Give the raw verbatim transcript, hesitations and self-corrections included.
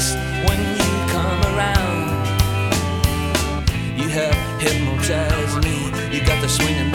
taste when you come around. You have hypnotized me. You got the swinging